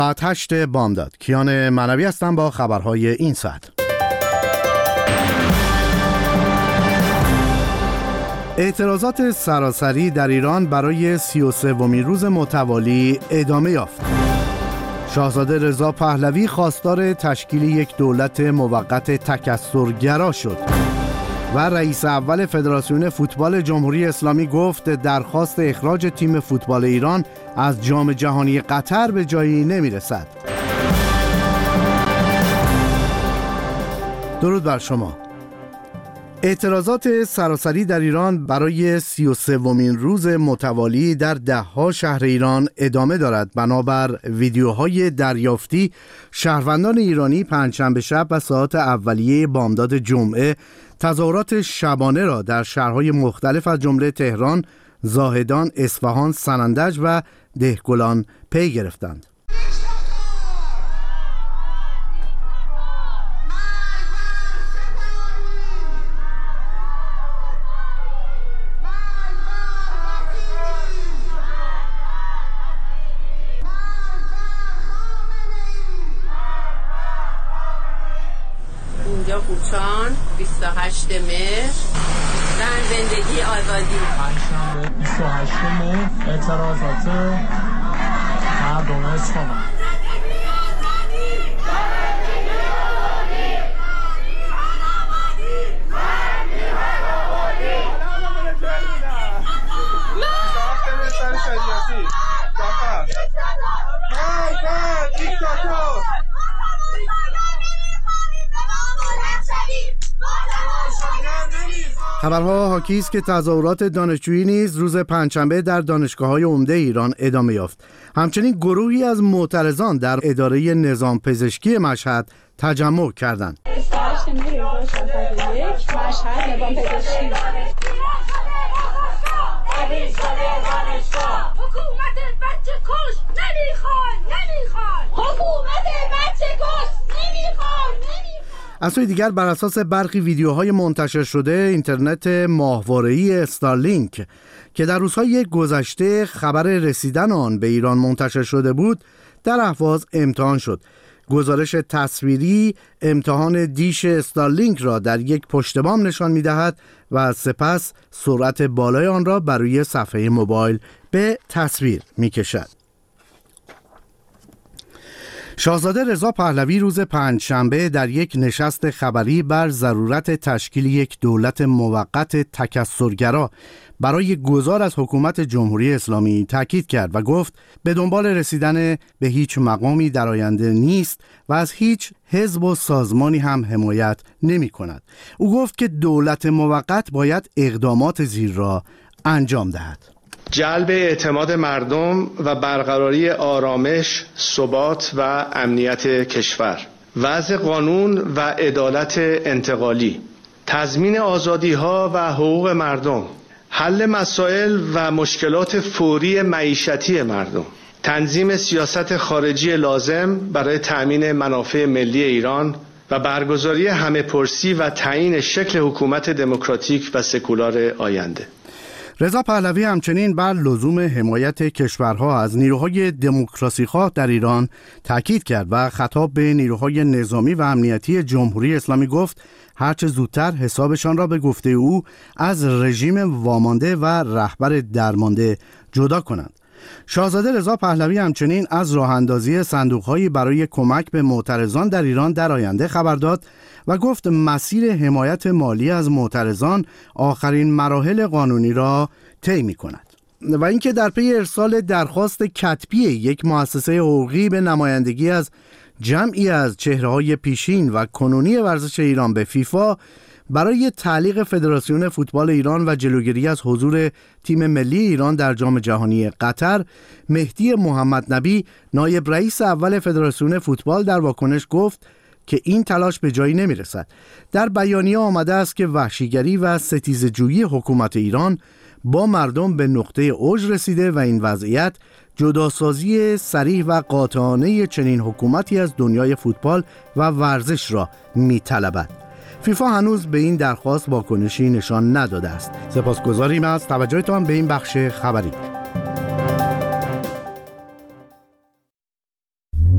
ساعت 8 بامداد. کیان منوی هستم با خبرهای این ساعت. اعتراضات سراسری در ایران برای 33مین روز متوالی ادامه یافت. شاهزاده رضا پهلوی خواستار تشکیل یک دولت موقت تکثرگرا شد و رئیس اول فدراسیون فوتبال جمهوری اسلامی گفت درخواست اخراج تیم فوتبال ایران از جام جهانی قطر به جایی نمیرسد. درود بر شما. اعتراضات سراسری در ایران برای 33مین روز متوالی در ده‌ها شهر ایران ادامه دارد. بنابر ویدیوهای دریافتی، شهروندان ایرانی پنجشنبه شب و ساعات اولیه بامداد جمعه تظاهرات شبانه را در شهرهای مختلف از جمله تهران، زاهدان، اصفهان، سنندج و دهقلان پی گرفتند. اینجا کوچان 28 مهر زن زندگی آزادی. پنجشنبه 28 مهر اعتراضات مردم اصفهان. خبرها حاکی است که تظاهرات دانشجویی نیز روز پنجشنبه در دانشگاه‌های عمده ایران ادامه یافت. همچنین گروهی از معترضان در اداره نظام پزشکی مشهد تجمع کردند. از سوی دیگر بر اساس برخی ویدیوهای منتشر شده، اینترنت ماهواره‌ای استارلینک که در روزهای گذشته خبر رسیدن آن به ایران منتشر شده بود، در اهواز امتحان شد. گزارش تصویری امتحان دیش استارلینک را در یک پشت بام نشان می‌دهد و سپس سرعت بالای آن را بر روی صفحه موبایل به تصویر می‌کشد. شاهزاده رضا پهلوی روز پنجشنبه در یک نشست خبری بر ضرورت تشکیل یک دولت موقت تکثرگرا برای گذار از حکومت جمهوری اسلامی تاکید کرد و گفت به دنبال رسیدن به هیچ مقامی در آینده نیست و از هیچ حزب و سازمانی هم حمایت نمی کند. او گفت که دولت موقت باید اقدامات زیر را انجام دهد: جلب اعتماد مردم و برقراری آرامش، ثبات و امنیت کشور، وضع قانون و عدالت انتقالی، تضمین آزادی‌ها و حقوق مردم، حل مسائل و مشکلات فوری معیشتی مردم، تنظیم سیاست خارجی لازم برای تأمین منافع ملی ایران و برگزاری همه‌پرسی و تعیین شکل حکومت دموکراتیک و سکولار آینده. رضا پهلوی همچنین بر لزوم حمایت کشورها از نیروهای دموکراسی‌خواه در ایران تاکید کرد و خطاب به نیروهای نظامی و امنیتی جمهوری اسلامی گفت هرچه زودتر حسابشان را به گفته او از رژیم وامانده و رهبر درمانده جدا کنند. شاهزاده رضا پهلوی همچنین از راه‌اندازی صندوق‌هایی برای کمک به معترضان در ایران در آینده خبر داد و گفت مسیر حمایت مالی از معترضان آخرین مراحل قانونی را طی می‌کند. و اینکه در پی ارسال درخواست کتبی یک مؤسسه حقوقی به نمایندگی از جمعی از چهره‌های پیشین و کنونی ورزش ایران به فیفا برای تعلیق فدراسیون فوتبال ایران و جلوگیری از حضور تیم ملی ایران در جام جهانی قطر، مهدی محمد نبی نایب رئیس اول فدراسیون فوتبال در واکنش گفت که این تلاش به جایی نمیرسد. در بیانیه آمده است که وحشیگری و ستیزجویی حکومت ایران با مردم به نقطه اوج رسیده و این وضعیت جداسازی صریح و قاطعانه چنین حکومتی از دنیای فوتبال و ورزش را می‌طلبد. فیفا هنوز به این درخواست واکنشی نشان نداده است. سپاسگزاریم از توجهتان به این بخش خبری.